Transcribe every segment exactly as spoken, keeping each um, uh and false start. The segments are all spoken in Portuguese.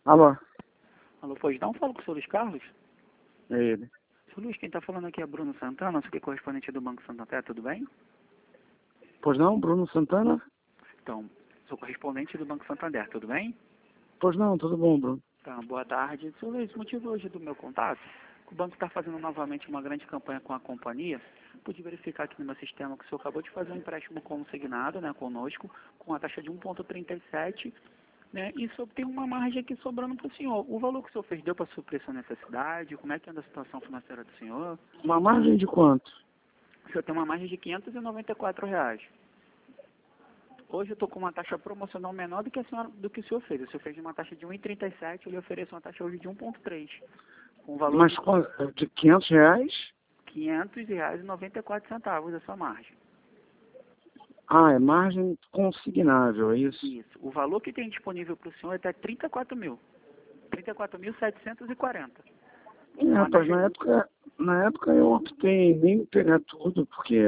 Alô, Alô, pois não? Falo com o senhor Luiz Carlos? é ele. Senhor Luiz, quem está falando aqui é Bruno Santana, sou aqui correspondente do Banco Santander, tudo bem? Pois não, Bruno Santana? Então, sou correspondente do Banco Santander, tudo bem? Pois não, tudo bom, Bruno. Tá, boa tarde. Senhor Luiz, o motivo hoje do meu contato, o banco está fazendo novamente uma grande campanha com a companhia. Pude verificar aqui no meu sistema que o senhor acabou de fazer um empréstimo consignado, né, conosco, com a taxa de um vírgula trinta e sete, né, e o senhor tem uma margem aqui sobrando para o senhor. O valor que o senhor fez deu para suprir sua necessidade? Como é que anda a situação financeira do senhor? Uma margem de quanto? O senhor tem uma margem de quinhentos e noventa e quatro reais. Hoje eu estou com uma taxa promocional menor do que, a senhora, do que o senhor fez. O senhor fez uma taxa de um vírgula trinta e sete, eu lhe ofereço uma taxa hoje de um vírgula três. Com valor Mas de qual- de quinhentos reais? quinhentos reais e noventa e quatro centavos a sua margem. Ah, é margem consignável, é isso? Isso. O valor que tem disponível para o senhor é até trinta e quatro mil. trinta e quatro mil setecentos e quarenta. É, rapaz, na época, na época eu optei em nem pegar tudo, porque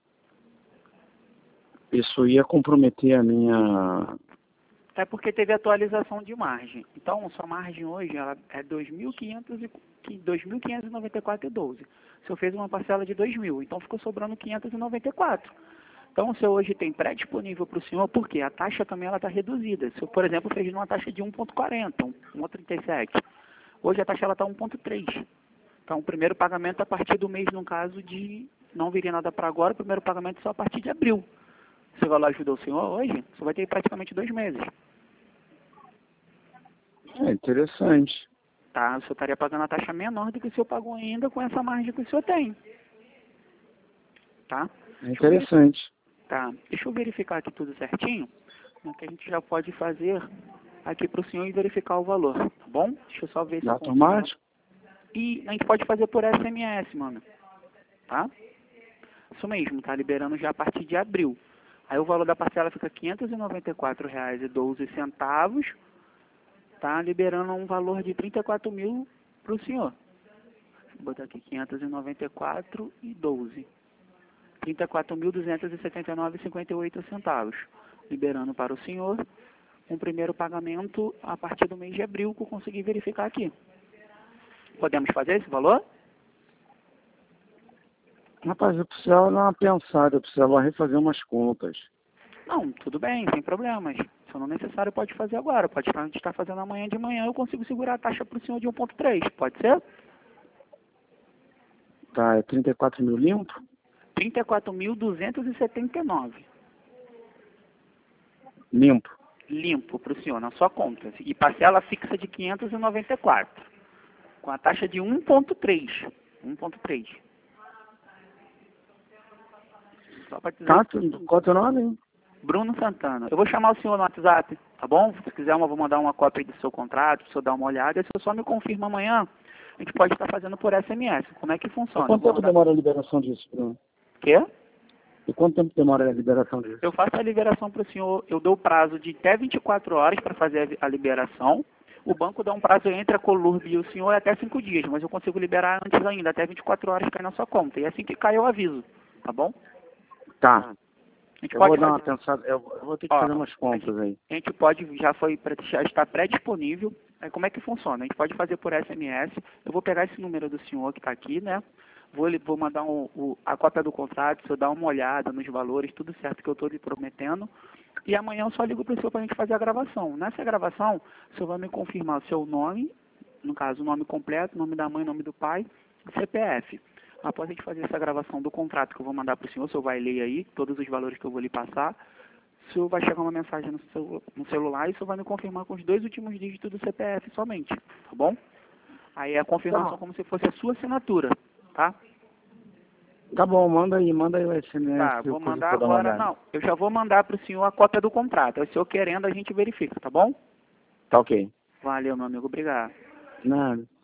isso ia comprometer a minha... É porque teve atualização de margem. Então, sua margem hoje ela é dois mil quinhentos e noventa e quatro e doze. O senhor fez uma parcela de dois mil, então ficou sobrando quinhentos e noventa e quatro. Então, o senhor hoje tem pré-disponível para o senhor, porque a taxa também ela está reduzida. O senhor, por exemplo, fez uma taxa de um vírgula quarenta, um vírgula trinta e sete. Hoje a taxa ela está um vírgula três. Então, o primeiro pagamento a partir do mês, no caso de não viria nada para agora, o primeiro pagamento só a partir de abril. Esse valor ajudou o senhor hoje? Você vai ter praticamente dois meses. É interessante. Tá? O senhor estaria pagando a taxa menor do que o senhor pagou ainda com essa margem que o senhor tem. Tá? É interessante. Tá. Deixa eu verificar aqui tudo certinho, o que a gente já pode fazer aqui para o senhor e verificar o valor, tá bom? Deixa eu só ver se Dá eu consigo. automático? E a gente pode fazer por S M S, mano. Tá? Isso mesmo, tá liberando já a partir de abril. Aí o valor da parcela fica quinhentos e noventa e quatro reais e doze centavos, tá? Liberando um valor de trinta e quatro mil para o senhor. Vou botar aqui quinhentos e noventa e quatro e doze. trinta e quatro mil duzentos e setenta e nove e cinquenta e oito centavos. Liberando para o senhor um primeiro pagamento a partir do mês de abril, que eu consegui verificar aqui. Podemos fazer esse valor? Rapaz, eu precisava dar uma pensada, eu precisava refazer umas contas. Não, tudo bem, sem problemas. Se não necessário, pode fazer agora. Pode estar, a gente está fazendo amanhã de manhã, eu consigo segurar a taxa para o senhor de um vírgula três. Pode ser? Tá, é trinta e quatro mil limpo? trinta e quatro mil duzentos e setenta e nove. Limpo. Limpo para o senhor, na sua conta. E parcela fixa de quinhentos e noventa e quatro. Com a taxa de um vírgula três. um vírgula três. Só para dizer. Tá, tudo- qual é o teu nome, hein? Bruno Santana. Eu vou chamar o senhor no WhatsApp, tá bom? Se quiser, eu vou mandar uma cópia do seu contrato, se o senhor dar uma olhada. Se o senhor só me confirma amanhã, a gente pode estar fazendo por S M S. Como é que funciona? Quanto Eu vou tempo mandar... demora a liberação disso, Bruno? Quê? E quanto tempo demora a liberação disso? Eu faço a liberação para o senhor, eu dou prazo de até vinte e quatro horas para fazer a liberação. O banco dá um prazo entre a Colurb e o senhor até cinco dias, mas eu consigo liberar antes ainda, até vinte e quatro horas cai na sua conta. E assim que cai eu aviso, tá bom? Tá. A gente Eu pode vou dar uma fazer... pensada, eu eu vou ter que Ó, fazer umas contas aí. a gente pode, já foi, pra- já está pré-disponível. Aí como é que funciona? A gente pode fazer por S M S. Eu vou pegar esse número do senhor que está aqui, né? Vou, lhe- vou mandar um, o- a cópia do contrato, se eu dar uma olhada nos valores, tudo certo que eu estou lhe prometendo. E amanhã eu só ligo para o senhor para a gente fazer a gravação. Nessa gravação, o senhor vai me confirmar o seu nome, no caso, o nome completo, nome da mãe, nome do pai, C P F. Após a gente fazer essa gravação do contrato que eu vou mandar para o senhor, o senhor vai ler aí todos os valores que eu vou lhe passar. O senhor vai chegar uma mensagem no, seu, no celular e o senhor vai me confirmar com os dois últimos dígitos do C P F somente, tá bom? Aí é a confirmação Tá. como se fosse a sua assinatura, tá? Tá bom, manda aí, manda aí o S M S. Tá, que eu vou coisa mandar pra dar uma agora, olhada. não, eu já vou mandar para o senhor a cópia do contrato. Aí o senhor querendo a gente verifica, tá bom? Tá ok. Valeu, meu amigo, obrigado. Nada.